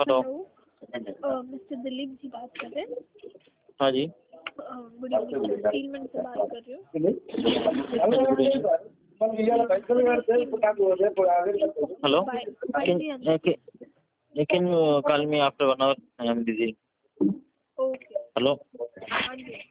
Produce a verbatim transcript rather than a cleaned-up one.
Hello. Hello, mister Dilip ji बात कर रहे हैं? हाँ जी। गुड इवनिंग, स्टीलमैन से बात कर रही हूँ। हेलो। लेकिन लेकिन call me after one hour, I am busy. Okay. Hello. हाँ जी।